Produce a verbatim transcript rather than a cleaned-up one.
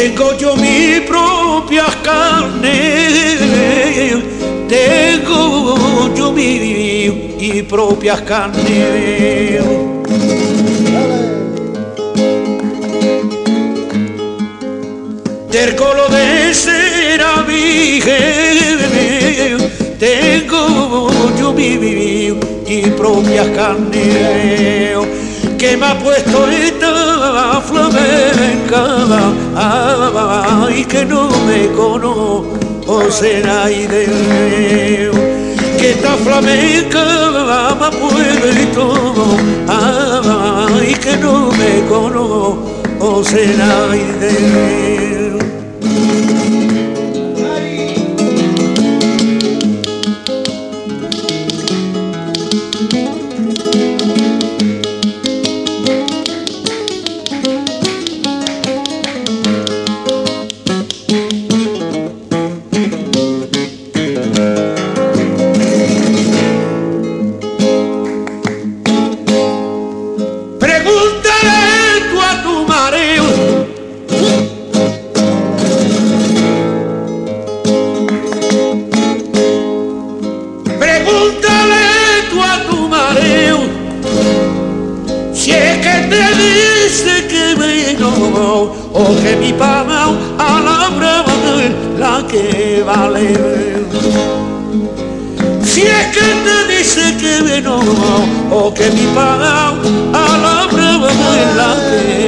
Tengo yo mis propias carnes, tengo yo mis, mis propias carnes. Del color de cera virgen, tengo yo mis, mis propias carnes. Que me ha puesto esta flamenca, ay, que no me conoce nadie, que esta flamenca me ha puesto, ay, que no me conoce nadie. O que mi paga a la brava la que vale. Si es que te dice que no, o que mi paga a la brava la que